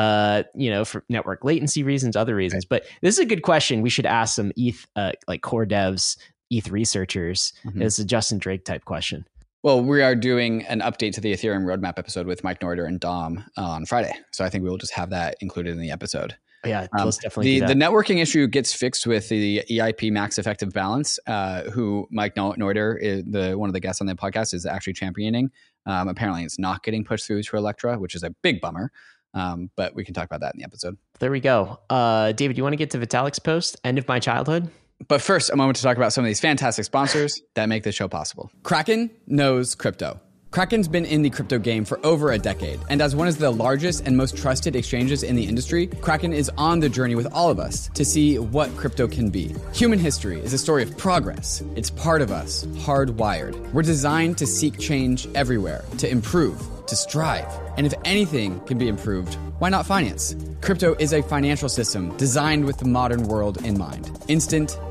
For network latency reasons, other reasons. But this is a good question. We should ask some ETH, like core devs, ETH researchers. It's a Justin Drake type question. Well, we are doing an update to the Ethereum roadmap episode with Mike Noiter and Dom on Friday. So I think we will just have that included in the episode. Yeah, let's definitely do that. The networking issue gets fixed with the EIP max effective balance, who Mike Noiter, one of the guests on the podcast, is actually championing. Apparently, it's not getting pushed through to Electra, which is a big bummer. But we can talk about that in the episode. There we go. David, you want to get to Vitalik's post, End of My Childhood? But first, a moment to talk about some of these fantastic sponsors that make this show possible. Kraken knows crypto. Kraken's been in the crypto game for over a decade, and as one of the largest and most trusted exchanges in the industry, Kraken is on the journey with all of us to see what crypto can be. Human history is a story of progress. It's part of us, hardwired. We're designed to seek change everywhere, to improve, to strive. And if anything can be improved, why not finance? Crypto is a financial system designed with the modern world in mind. Instant,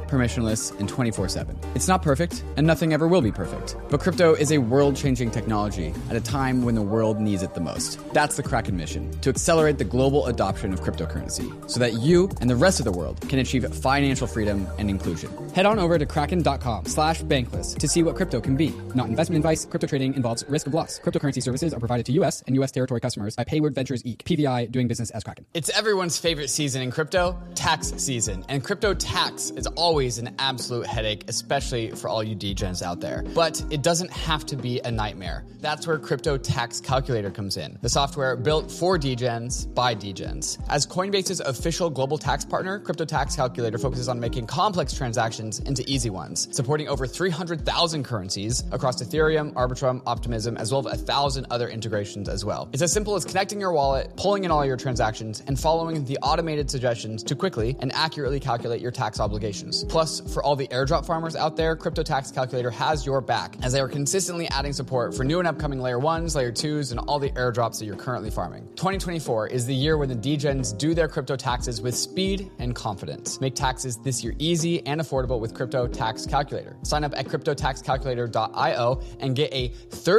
permissionless, and 24/7. It's not perfect, and nothing ever will be perfect. But crypto is a world-changing technology at a time when the world needs it the most. That's the Kraken mission, to accelerate the global adoption of cryptocurrency so that you and the rest of the world can achieve financial freedom and inclusion. Head on over to kraken.com/bankless to see what crypto can be. Not investment advice. Crypto trading involves risk of loss. Cryptocurrency services are provided to U.S. and U.S. territory customers by Payward Ventures Inc., PVI, doing business as Kraken. It's everyone's favorite season in crypto, tax season. And crypto tax is always an absolute headache, especially for all you degens out there. But it doesn't have to be a nightmare. That's where Crypto Tax Calculator comes in, the software built for degens by degens. As Coinbase's official global tax partner, Crypto Tax Calculator focuses on making complex transactions into easy ones, supporting over 300,000 currencies across Ethereum, Arbitrum, Optimism, as well as 1,000 other integrations as well. It's as simple as connecting your wallet, pulling in all your transactions, and following the automated suggestions to quickly and accurately calculate your tax obligations. Plus, for all the airdrop farmers out there, Crypto Tax Calculator has your back, as they are consistently adding support for new and upcoming layer 1s, layer 2s, and all the airdrops that you're currently farming. 2024 is the year when the degens do their crypto taxes with speed and confidence. Make taxes this year easy and affordable with Crypto Tax Calculator. Sign up at cryptotaxcalculator.io and get a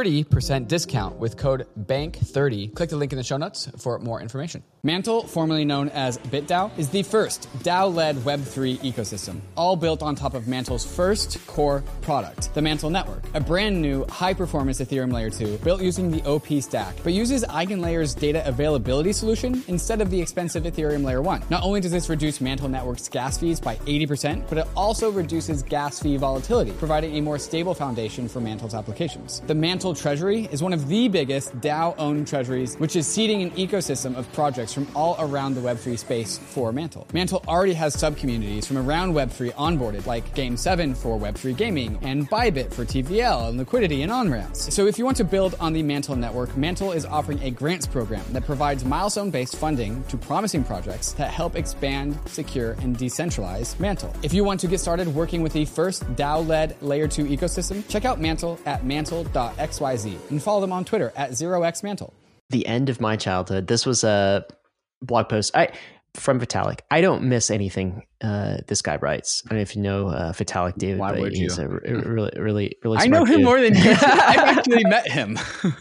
30% discount with code BANK30. Click the link in the show notes for more information. Mantle, formerly known as BitDAO, is the first DAO-led Web3 ecosystem, all built on top of Mantle's first core product, the Mantle Network, a brand new high-performance Ethereum Layer 2 built using the OP stack, but uses EigenLayer's data availability solution instead of the expensive Ethereum Layer 1. Not only does this reduce Mantle Network's gas fees by 80%, but it also reduces gas fee volatility, providing a more stable foundation for Mantle's applications. The Mantle Treasury is one of the biggest DAO-owned treasuries, which is seeding an ecosystem of projects from all around the Web3 space for Mantle. Mantle already has sub-communities from around Web3 onboarded, like Game7 for Web3 gaming, and Bybit for TVL and liquidity and on-ramps. So if you want to build on the Mantle network, Mantle is offering a grants program that provides milestone-based funding to promising projects that help expand, secure, and decentralize Mantle. If you want to get started working with the first DAO-led Layer 2 ecosystem, check out Mantle at mantle.xyz and follow them on Twitter at 0xmantle. The end of my childhood. This was a blog post from Vitalik. I don't miss anything this guy writes. I don't know if you know Vitalik, David. Why would he's you? a really smart I know him dude. more than you. I've actually met him.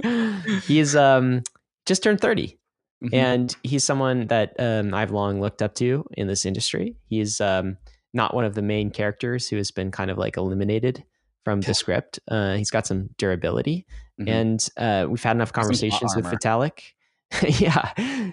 He's just turned 30. Mm-hmm. And he's someone that I've long looked up to in this industry. He's not one of the main characters who has been kind of like eliminated from the script. He's got some durability. Mm-hmm. And we've had enough conversations with Vitalik. Yeah,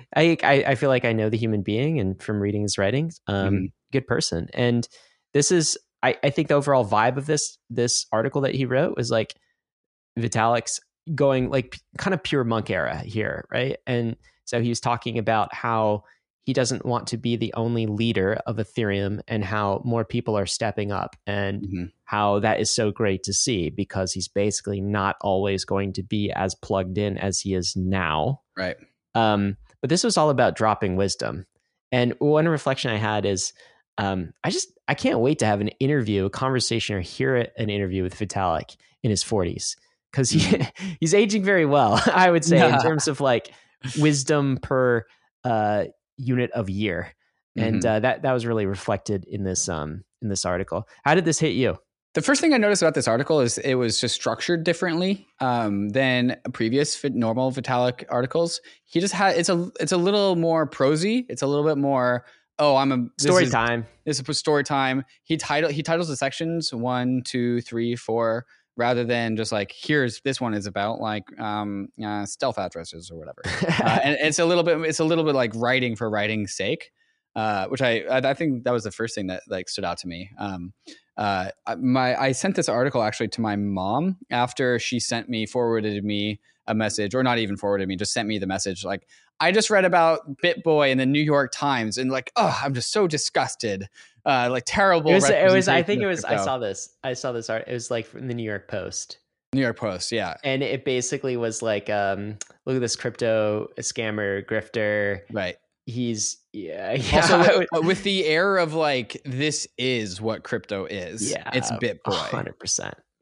I feel like I know the human being, and from reading his writings, good person. And this is, I think the overall vibe of this article that he wrote was like Vitalik's going like kind of pure monk era here, right? And so he was talking about how he doesn't want to be the only leader of Ethereum, and how more people are stepping up, and how that is so great to see, because he's basically not always going to be as plugged in as he is now. Right. But this was all about dropping wisdom. And one reflection I had is I can't wait to have an interview, a conversation, or hear an interview with Vitalik in his 40s, because he's aging very well, I would say, in terms of like wisdom per unit of year. And that was really reflected in this article. How did this hit you? The first thing I noticed about this article is it was just structured differently than previous normal Vitalik articles. He just had it's a little more prosy. It's a little bit more story time. This is story time. He titles the sections 1, 2, 3, 4, rather than just like, here's this one is about like stealth addresses or whatever. And it's a little bit like writing for writing's sake, which I think that was the first thing that like stood out to me. I sent this article actually to my mom after she forwarded me a message, or not even forwarded me, just sent me the message. Like, I just read about BitBoy in the New York Times, and like, I'm just so disgusted. Like terrible. It was. I think it was. I saw this art. It was like from the New York Post. New York Post, yeah. And it basically was like, look at this crypto scammer grifter. Right. He's also with the air of like, this is what crypto is. Yeah, it's BitBoy. 100%.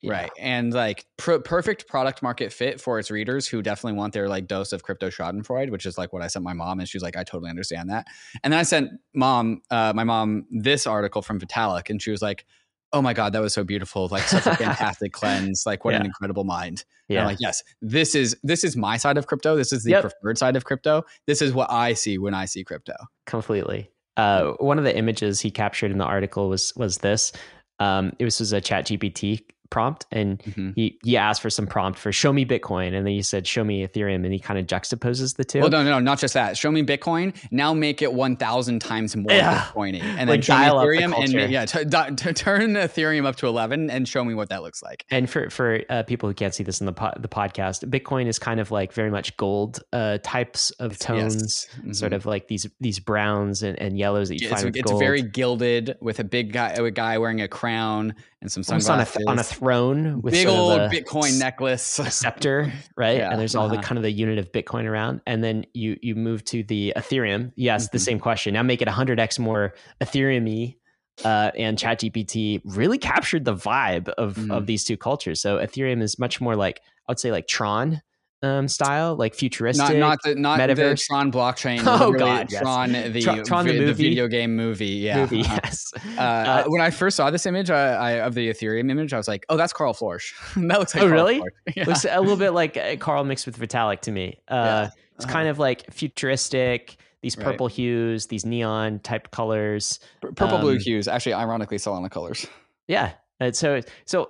Right. And like perfect product market fit for its readers who definitely want their like dose of crypto schadenfreude, which is like what I sent my mom. And she's like, I totally understand that. And then I sent my mom this article from Vitalik, and she was like, oh my God, that was so beautiful. Like such a fantastic cleanse. Like what an incredible mind. Yeah. And I'm like, yes, this is my side of crypto. This is the preferred side of crypto. This is what I see when I see crypto. Completely. One of the images he captured in the article was this. It was a ChatGPT prompt, and he asked for some prompt for show me Bitcoin, and then he said show me Ethereum, and he kind of juxtaposes the two. Well, no, not just that. Show me Bitcoin. Now make it 1,000 times more Bitcoiny, and then like show me Ethereum, and turn Ethereum up to 11, and show me what that looks like. And for people who can't see this in the podcast, Bitcoin is kind of like very much gold types of tones, sort of like these browns and yellows that you find with gold. It's very gilded with a guy wearing a crown and some sunglasses on a throne with big old Bitcoin necklace, a scepter, right? And there's all the kind of the unit of Bitcoin around. And then you move to the Ethereum. Yes, the same question. Now make it 100x more Ethereum-y. And ChatGPT really captured the vibe of these two cultures. So Ethereum is much more like, I would say like Tron style, like futuristic, not metaverse. The Tron blockchain. Oh God, Tron, yes. Tron the movie, the video game movie. Yeah, yes. When I first saw this image of the Ethereum image, I was like, oh, that's Carl Florsch. That looks like. Oh, Carl really? Yeah. Looks a little bit like Carl mixed with Vitalik to me. It's kind of like futuristic. These purple hues, these neon type colors, purple blue hues. Actually, ironically, Solana colors. Yeah. So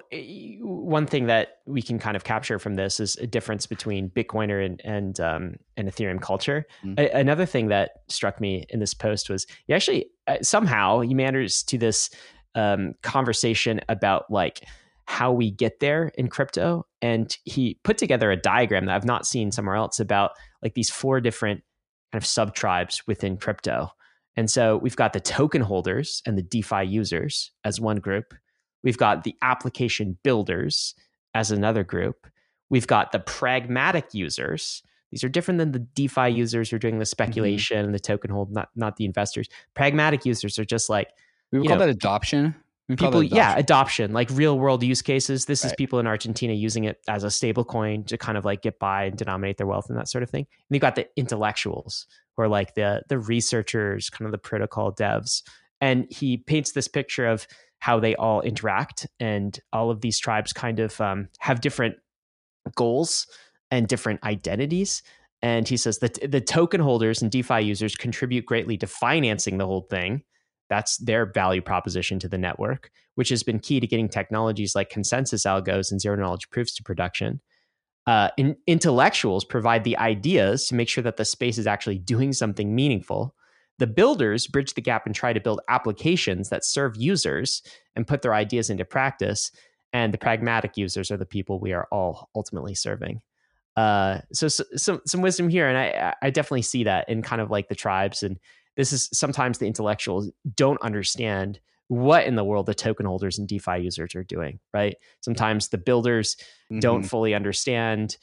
one thing that we can kind of capture from this is a difference between Bitcoiner and Ethereum culture. Another thing that struck me in this post was he actually somehow he meanders to this conversation about like how we get there in crypto, and he put together a diagram that I've not seen somewhere else about like these 4 different kind of sub tribes within crypto. And so we've got the token holders and the DeFi users as one group. We've got the application builders as another group. We've got the pragmatic users. These are different than the DeFi users who are doing the speculation and the token hold, not the investors. Pragmatic users are just like, we would call that adoption. Adoption, like real world use cases. This is people in Argentina using it as a stable coin to kind of like get by and denominate their wealth and that sort of thing. And you've got the intellectuals who are like the researchers, kind of the protocol devs. And he paints this picture of how they all interact, and all of these tribes kind of have different goals and different identities. And he says that the token holders and DeFi users contribute greatly to financing the whole thing. That's their value proposition to the network, which has been key to getting technologies like consensus algos and zero knowledge proofs to production. Intellectuals provide the ideas to make sure that the space is actually doing something meaningful. The builders bridge the gap and try to build applications that serve users and put their ideas into practice. And the pragmatic users are the people we are all ultimately serving. So some wisdom here. And I definitely see that in kind of like the tribes. And this is sometimes the intellectuals don't understand what in the world the token holders and DeFi users are doing, right? Sometimes the builders don't fully understand,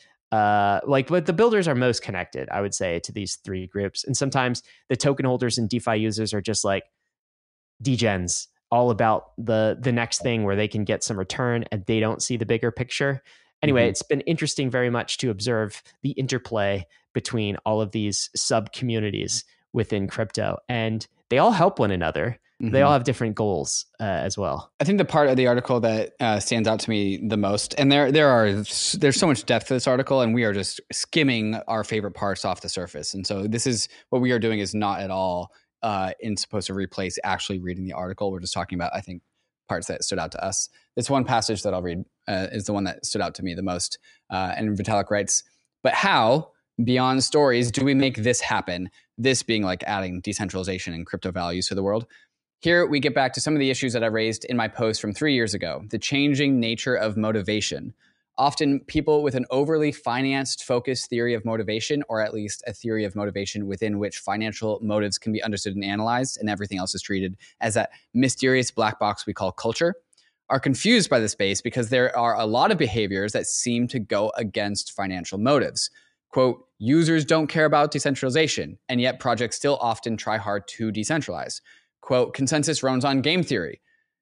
but the builders are most connected, I would say, to these 3 groups. And sometimes the token holders and DeFi users are just like degens, all about the next thing where they can get some return, and they don't see the bigger picture. Anyway, it's been interesting very much to observe the interplay between all of these sub communities within crypto, and they all help one another. They all have different goals as well. I think the part of the article that stands out to me the most, and there's so much depth to this article, and we are just skimming our favorite parts off the surface. And so this is what we are doing is not at all supposed to replace actually reading the article. We're just talking about, I think, parts that stood out to us. This one passage that I'll read is the one that stood out to me the most. And Vitalik writes, "But how, beyond stories, do we make this happen?" This being like adding decentralization and crypto values to the world. Here we get back to some of the issues that I raised in my post from 3 years ago, the changing nature of motivation. Often people with an overly financed focused theory of motivation, or at least a theory of motivation within which financial motives can be understood and analyzed and everything else is treated as that mysterious black box we call culture, are confused by the space because there are a lot of behaviors that seem to go against financial motives. Quote, users don't care about decentralization, and yet projects still often try hard to decentralize. Quote, consensus runs on game theory.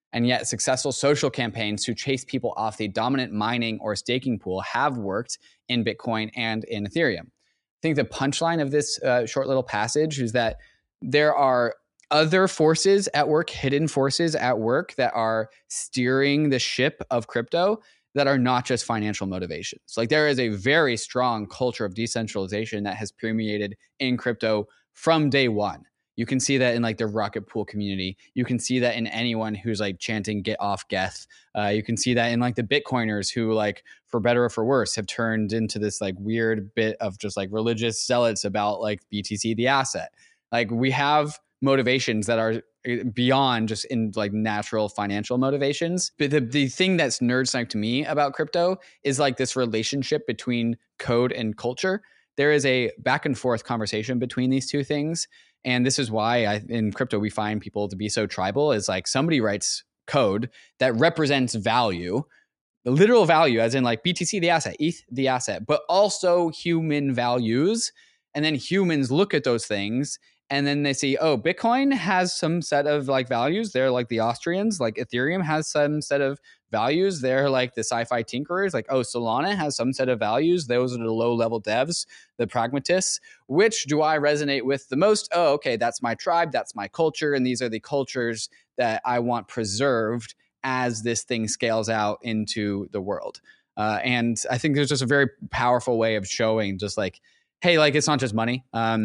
And yet successful social campaigns to chase people off the dominant mining or staking pool have worked in Bitcoin and in Ethereum. I think the punchline of this short little passage is that there are other forces at work, hidden forces at work that are steering the ship of crypto that are not just financial motivations. Like there is a very strong culture of decentralization that has permeated in crypto from day one. You can see that in like the Rocket Pool community. You can see that in anyone who's like chanting "Get off Geth." You can see that in like the Bitcoiners who, like, for better or for worse, have turned into this like weird bit of just like religious zealots about like BTC the asset. Like we have motivations that are beyond just in like natural financial motivations. But the thing that's nerd snipe to me about crypto is like this relationship between code and culture. There is a back and forth conversation between these two things. And this is why in crypto, we find people to be so tribal, is like somebody writes code that represents value, the literal value, as in like BTC, the asset, ETH, the asset, but also human values. And then humans look at those things and then they see, oh, Bitcoin has some set of like values. They're like the Austrians, like Ethereum has some set of values. They're like the sci-fi tinkerers. Like, oh, Solana has some set of values. Those are the low-level devs, the pragmatists. Which do I resonate with the most? Oh, okay, that's my tribe. That's my culture. And these are the cultures that I want preserved as this thing scales out into the world. And I think there's just a very powerful way of showing just like, hey, like it's not just money.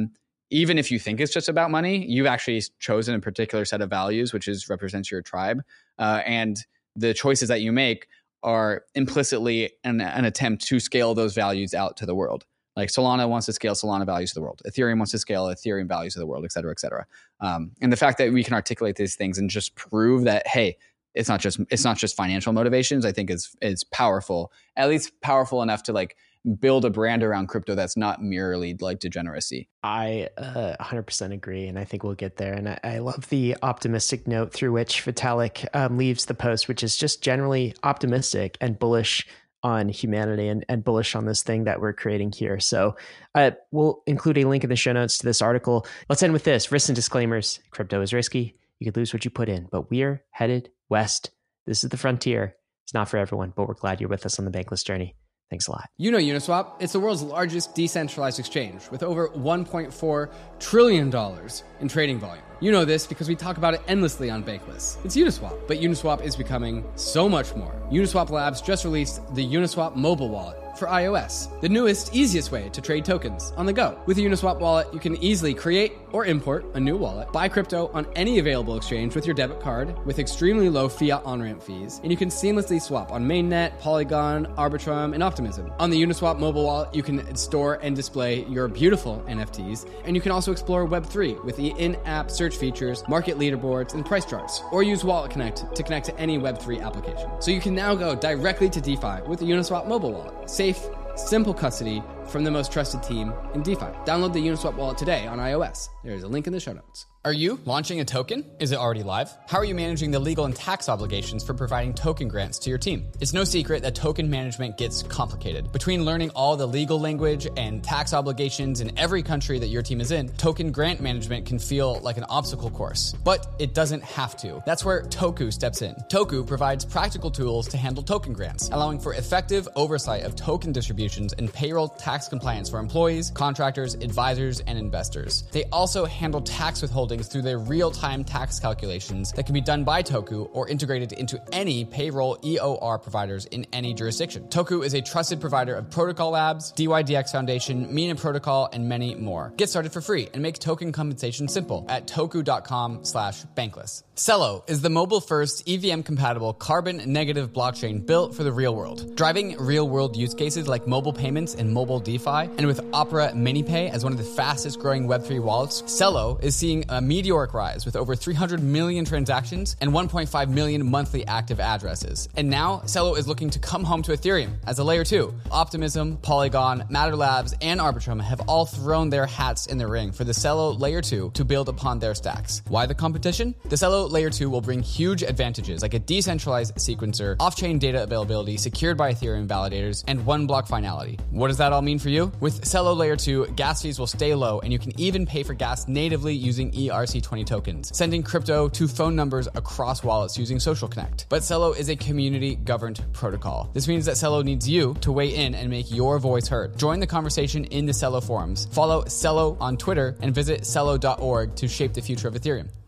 Even if you think it's just about money, you've actually chosen a particular set of values, which represents your tribe. And the choices that you make are implicitly an attempt to scale those values out to the world. Like Solana wants to scale Solana values to the world. Ethereum wants to scale Ethereum values to the world, et cetera, et cetera. And the fact that we can articulate these things and just prove that, hey, it's not just financial motivations, I think is powerful, at least powerful enough to like build a brand around crypto that's not merely like degeneracy. I 100% agree, and I think we'll get there. And I love the optimistic note through which Vitalik leaves the post, which is just generally optimistic and bullish on humanity and bullish on this thing that we're creating here. So we'll include a link in the show notes to this article. Let's end with this. Risks and disclaimers. Crypto is risky. You could lose what you put in, but we're headed west. This is the frontier. It's not for everyone, but we're glad you're with us on the Bankless journey. Thanks a lot. You know Uniswap. It's the world's largest decentralized exchange with over $1.4 trillion in trading volume. You know this because we talk about it endlessly on Bankless. It's Uniswap, but Uniswap is becoming so much more. Uniswap Labs just released the Uniswap mobile wallet for iOS, the newest, easiest way to trade tokens on the go. With the Uniswap wallet, you can easily create or import a new wallet, buy crypto on any available exchange with your debit card with extremely low fiat on-ramp fees, and you can seamlessly swap on Mainnet, Polygon, Arbitrum, and Optimism. On the Uniswap mobile wallet, you can store and display your beautiful NFTs, and you can also explore Web3 with the in-app search features, market leaderboards, and price charts, or use Wallet Connect to connect to any Web3 application. So you can now go directly to DeFi with the Uniswap mobile wallet. Safe, simple custody from the most trusted team in DeFi. Download the Uniswap wallet today on iOS. There's a link in the show notes. Are you launching a token? Is it already live? How are you managing the legal and tax obligations for providing token grants to your team? It's no secret that token management gets complicated. Between learning all the legal language and tax obligations in every country that your team is in, token grant management can feel like an obstacle course. But it doesn't have to. That's where Toku steps in. Toku provides practical tools to handle token grants, allowing for effective oversight of token distributions and payroll tax compliance for employees, contractors, advisors, and investors. They also handle tax withholding through their real-time tax calculations that can be done by Toku or integrated into any payroll EOR providers in any jurisdiction. Toku is a trusted provider of Protocol Labs, DYDX Foundation, Mina Protocol, and many more. Get started for free and make token compensation simple at toku.com/bankless. Celo is the mobile-first EVM-compatible carbon-negative blockchain built for the real world, driving real-world use cases like mobile payments and mobile DeFi. And with Opera MiniPay as one of the fastest-growing Web3 wallets, Celo is seeing a meteoric rise with over 300 million transactions and 1.5 million monthly active addresses. And now, Celo is looking to come home to Ethereum as a layer 2. Optimism, Polygon, Matter Labs, and Arbitrum have all thrown their hats in the ring for the Celo layer 2 to build upon their stacks. Why the competition? The Celo layer 2 will bring huge advantages like a decentralized sequencer, off-chain data availability secured by Ethereum validators, and one-block finality. What does that all mean for you? With Celo layer 2, gas fees will stay low, and you can even pay for gas natively using ERC20 tokens, sending crypto to phone numbers across wallets using Social Connect. But Celo is a community-governed protocol. This means that Celo needs you to weigh in and make your voice heard. Join the conversation in the Celo forums. Follow Celo on Twitter and visit Celo.org to shape the future of Ethereum.